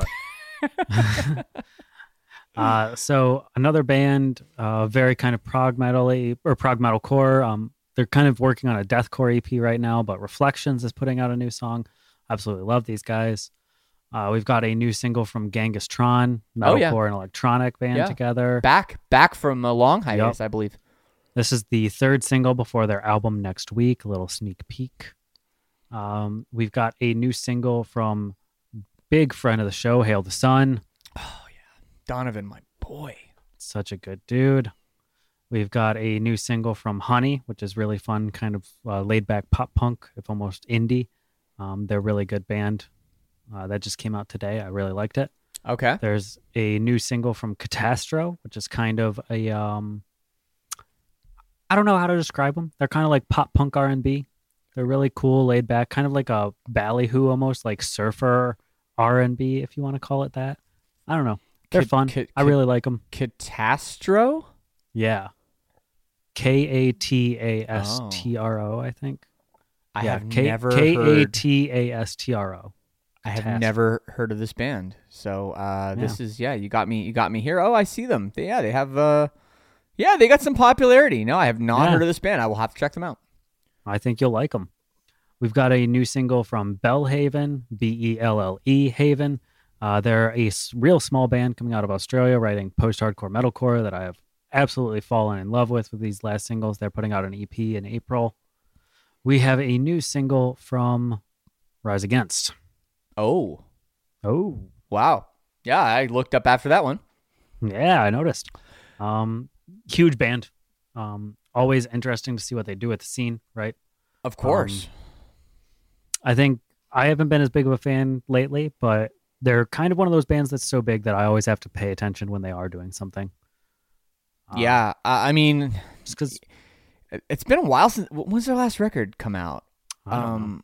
But so another band, very kind of prog metalcore. They're kind of working on a deathcore EP right now, but Reflections is putting out a new song. Absolutely love these guys. We've got a new single from Genghis Tron, metalcore and electronic band together. Back from a long hiatus, I believe. This is the third single before their album next week. A little sneak peek. We've got a new single from big friend of the show, Hail the Sun. Oh yeah, Donovan, my boy, such a good dude. We've got a new single from Honey, which is really fun, kind of laid back pop punk, if almost indie. They're a really good band. That just came out today. I really liked it. Okay. There's a new single from Catastro, which is kind of a I don't know how to describe them. They're kind of like pop punk R&B. They're really cool, laid back, kind of like a ballyhoo, almost like surfer R&B, if you want to call it that. I don't know. They're fun. I really like them. Catastro? Yeah. Katastro, I think. I have never heard. Katastro. I have never heard of this band. So this is you got me here. Oh, I see them. They have they got some popularity. No, I have not heard of this band. I will have to check them out. I think you'll like them. We've got a new single from Bellhaven, Belle Haven. They're a real small band coming out of Australia, writing post-hardcore metalcore that I have absolutely fallen in love with these last singles. They're putting out an EP in April. We have a new single from Rise Against. Oh, Oh, wow. Yeah, I looked up after that one. yeah, I noticed. Huge band. Always interesting to see what they do with the scene, right? Of course. I think I haven't been as big of a fan lately, but they're kind of one of those bands that's so big that I always have to pay attention when they are doing something. Yeah, I mean, Just because it's been a while since. When's their last record come out? I don't know.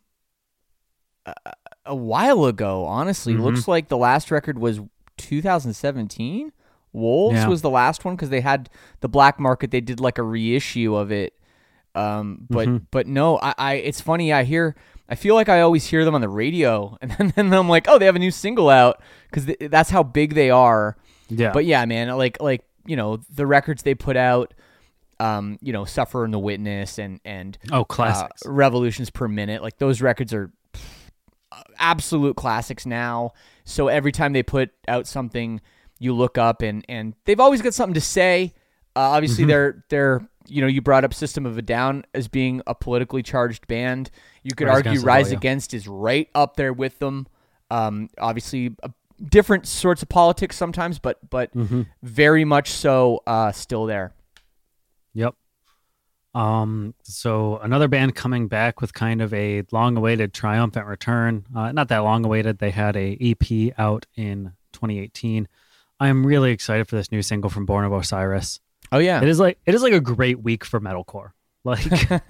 A while ago, honestly. Mhm. Looks like the last record was 2017. Wolves Yeah. was the last one because they had the Black Market. They did like a reissue of it. But no, I it's funny. I feel like I always hear them on the radio, and then I'm like, oh, they have a new single out because that's how big they are. Yeah. But yeah, man, like the records they put out, Suffer and the Witness and Classics. Revolutions Per Minute, like those records are absolute classics now. So every time they put out something, you look up and they've always got something to say. Obviously, they're you brought up System of a Down as being a politically charged band. You could argue Rise Against is right up there with them. Obviously, different sorts of politics sometimes, but very much so still there. Yep. So another band coming back with kind of a long-awaited triumphant return. Not that long-awaited. They had a EP out in 2018. I am really excited for this new single from Born of Osiris. Oh yeah, it is like a great week for metalcore. Like,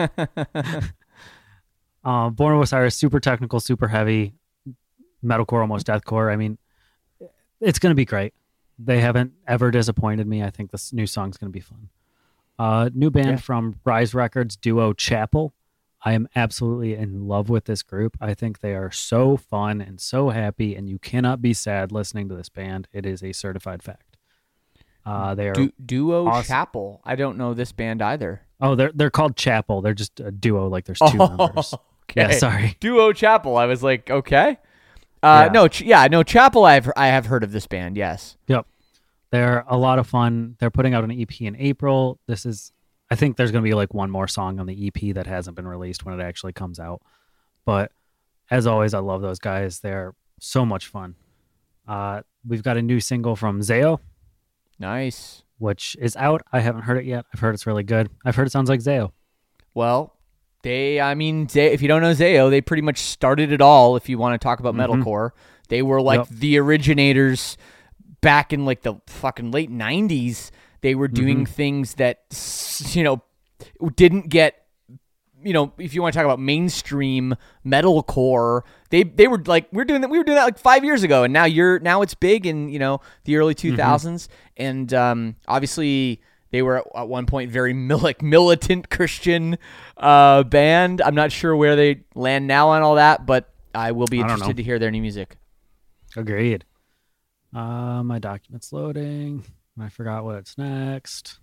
Born of Osiris, super technical, super heavy, metalcore, almost deathcore. I mean, it's gonna be great. They haven't ever disappointed me. I think this new song's gonna be fun. New band from Rise Records, duo Chapel. I am absolutely in love with this group. I think they are so fun and so happy, and you cannot be sad listening to this band. It is a certified fact. They are duo awesome. Chapel. I don't know this band either. Oh, they're called Chapel. They're just a duo. Like there's two members. Okay. Yeah, sorry. Duo Chapel. I was like, okay. Yeah. No, Chapel. I have heard of this band. Yes. Yep. They're a lot of fun. They're putting out an EP in April. I think there's going to be like one more song on the EP that hasn't been released when it actually comes out. But as always, I love those guys. They're so much fun. We've got a new single from Zayo. Nice. Which is out. I haven't heard it yet. I've heard it's really good. I've heard it sounds like Zayo. Well, if you don't know Zayo, they pretty much started it all. If you want to talk about metalcore, they were like the originators back in like the fucking late 90s. They were doing things that, didn't get, if you want to talk about mainstream metalcore, they were like, we were doing that like 5 years ago. And now it's big in, the early 2000s. And obviously they were at one point very militant Christian band. I'm not sure where they land now on all that, but I will be interested to hear their new music. Agreed. My document's loading. I forgot what's next.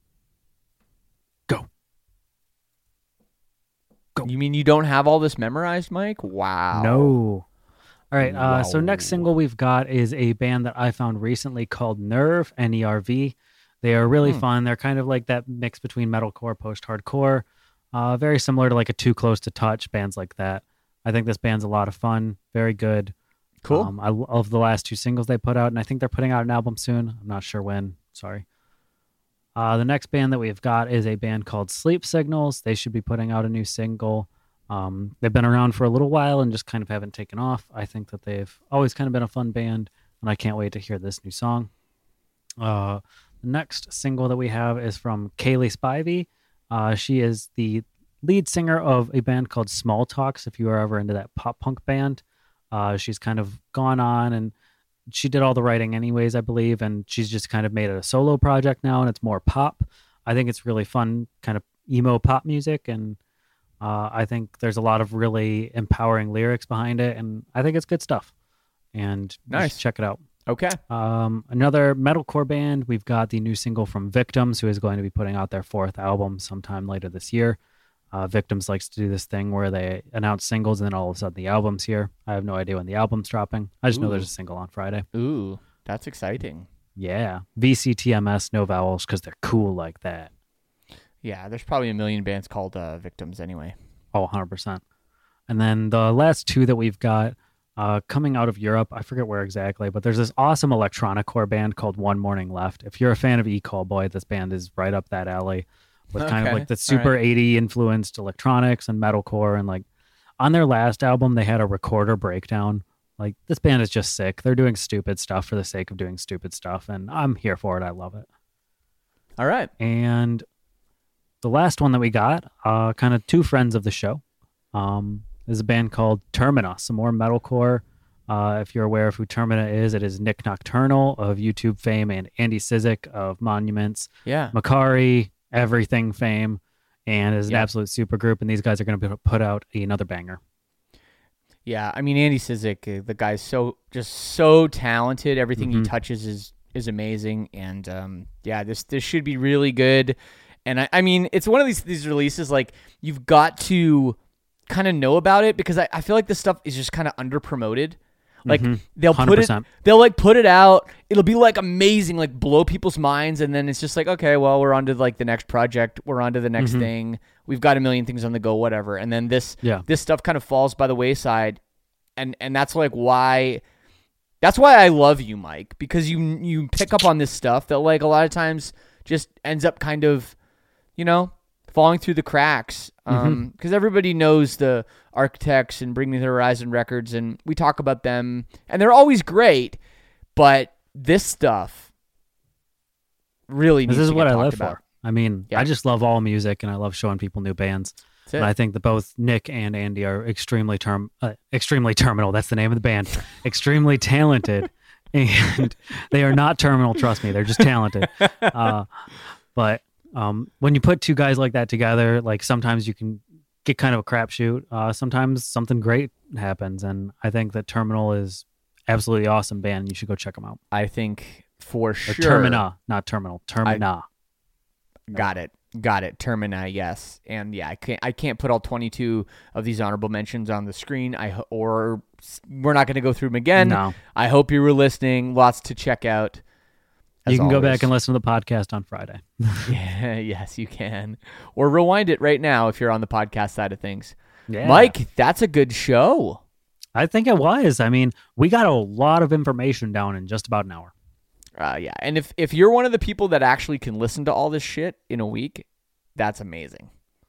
Go. You mean you don't have all this memorized, Mike? Wow. No. All right. So next single we've got is a band that I found recently called Nerve, N-E-R-V. They are really fun. They're kind of like that mix between metalcore, post-hardcore. Very similar to like a Too Close to Touch, bands like that. I think this band's a lot of fun. Very good. Cool. I love the last two singles they put out, and I think they're putting out an album soon. I'm not sure when. Sorry. The next band that we've got is a band called Sleep Signals. They should be putting out a new single. They've been around for a little while and just kind of haven't taken off. I think that they've always kind of been a fun band, and I can't wait to hear this new song. The next single that we have is from Kaylee Spivey. She is the lead singer of a band called Small Talks, if you are ever into that pop punk band. She's kind of gone on, and she did all the writing anyways, I believe, and she's just kind of made it a solo project now, and it's more pop. I think it's really fun, kind of emo pop music, and I think there's a lot of really empowering lyrics behind it, and I think it's good stuff. And nice. Check it out. Okay. Another metalcore band, we've got the new single from Victims, who is going to be putting out their fourth album sometime later this year. Victims likes to do this thing where they announce singles and then all of a sudden the album's here. I have no idea when the album's dropping. I just know there's a single on Friday. Ooh, that's exciting. Yeah. VCTMS, no vowels, because they're cool like that. Yeah, there's probably a million bands called Victims anyway. Oh, 100%. And then the last two that we've got coming out of Europe. I forget where exactly, but there's this awesome electronic core band called One Morning Left. If you're a fan of eCallboy, this band is right up that alley with kind of like the super 80 influenced electronics and metalcore. And like on their last album, they had a recorder breakdown. Like this band is just sick. They're doing stupid stuff for the sake of doing stupid stuff, and I'm here for it. I love it. All right. And the last one that we got, kind of two friends of the show, is a band called Termina, some more metalcore. If you're aware of who Termina is, it is Nick Nocturnal of YouTube fame and Andy Sizik of Monuments. Yeah. Macari, Everything fame, and is an absolute super group. And these guys are going to put out another banger. Yeah, I mean Andy Sizik, the guy's so talented. Everything he touches is amazing, and this should be really good. And I mean, it's one of these releases like you've got to kind of know about it because I feel like this stuff is just kind of under promoted. Like they'll 100%. put it out. It'll be like amazing, like blow people's minds, and then it's just like, okay, well, we're on to like the next project. We're on to the next thing. We've got a million things on the go, whatever. And then this stuff kind of falls by the wayside, and that's like why. That's why I love you, Mike, because you pick up on this stuff that like a lot of times just ends up kind of, falling through the cracks. Because everybody knows the Architects and Bring Me the Horizon records, and we talk about them, and they're always great. But this stuff really needs to get talked about. This is what I live for. I mean, I just love all music, and I love showing people new bands. And I think that both Nick and Andy are extremely terminal. That's the name of the band. Extremely talented, and they are not terminal. Trust me, they're just talented. But when you put two guys like that together, like sometimes you can get kind of a crapshoot. Sometimes something great happens, and I think that Terminal is absolutely awesome band. You should go check them out. I think for sure. Termina, not Terminal. Termina. Got it. Termina, yes. And yeah, I can't put all 22 of these honorable mentions on the screen. Or we're not going to go through them again. No. I hope you were listening. Lots to check out. You can go back and listen to the podcast on Friday. Yeah, yes, you can. Or rewind it right now if you're on the podcast side of things. Yeah. Mike, that's a good show. I think it was. I mean, we got a lot of information down in just about an hour. Yeah, and if you're one of the people that actually can listen to all this shit in a week, that's amazing.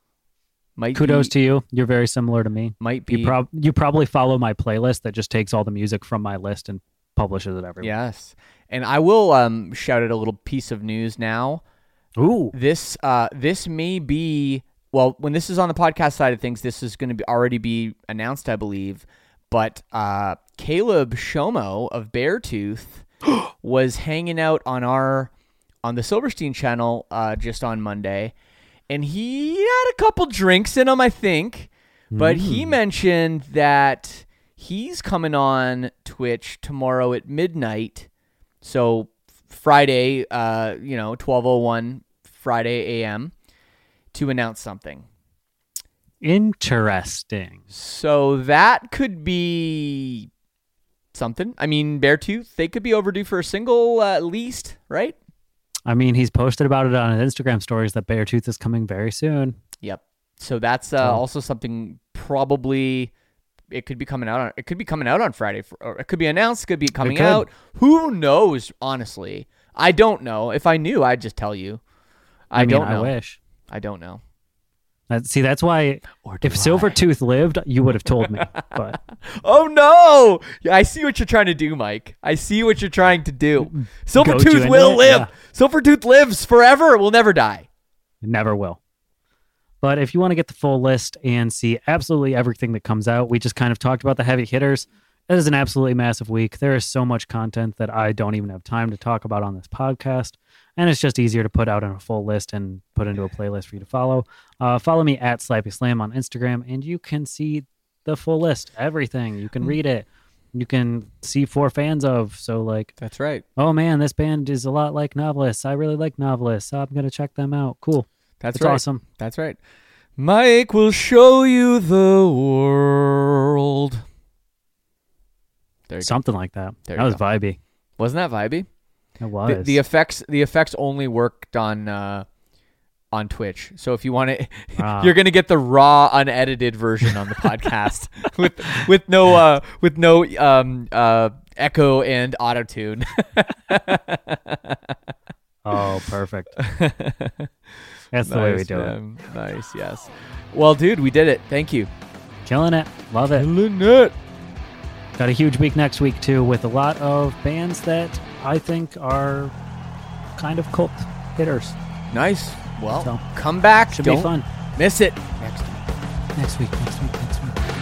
Kudos to you. You're very similar to me. Might be. You probably follow my playlist that just takes all the music from my list and publishes it everywhere. Yes. And I will shout out a little piece of news now. Ooh. This may be, well, when this is on the podcast side of things, this is going to already be announced, I believe. But Caleb Shomo of Beartooth was hanging out on the Silverstein channel just on Monday, and he had a couple drinks in him, I think. But he mentioned that he's coming on Twitch tomorrow at midnight. So Friday, 12:01 Friday a.m. to announce something. Interesting. So that could be something. I mean, Beartooth, they could be overdue for a single at least, right? I mean, he's posted about it on his Instagram stories that Beartooth is coming very soon. Yep. So that's also something probably it could be coming out on Friday, or it could be announced, could be coming out. Who knows, honestly? I don't know. If I knew, I'd just tell you. I don't know. I wish. I don't know. See, that's why if Silvertooth lived, you would have told me. But oh no! I see what you're trying to do, Mike. I see what you're trying to do. Silvertooth will live. Yeah. Silvertooth lives forever. It will never die. It never will. But if you want to get the full list and see absolutely everything that comes out, we just kind of talked about the heavy hitters. It is an absolutely massive week. There is so much content that I don't even have time to talk about on this podcast. And it's just easier to put out in a full list and put into a playlist for you to follow. Follow me at Slappy Slam on Instagram, and you can see the full list, everything. You can read it. You can see 4 fans of. So, like, that's right. Oh, man, this band is a lot like Novelists. I really like Novelists. I'm going to check them out. Cool. That's right. Awesome. That's right. Mike will show you the world. Something like that. That was vibey. Wasn't that vibey? It was. The effects only worked on on Twitch. So if you want to, Ah. you're gonna get the raw, unedited version on the podcast with no echo and auto tune. Oh, perfect. That's the way we do it. Nice, yes. Well, dude, we did it. Thank you. Killing it. Love it. Killing it. Got a huge week next week, too, with a lot of bands that I think are kind of cult hitters. Nice. Well, So, come back. Should Don't be fun. miss it. Next week.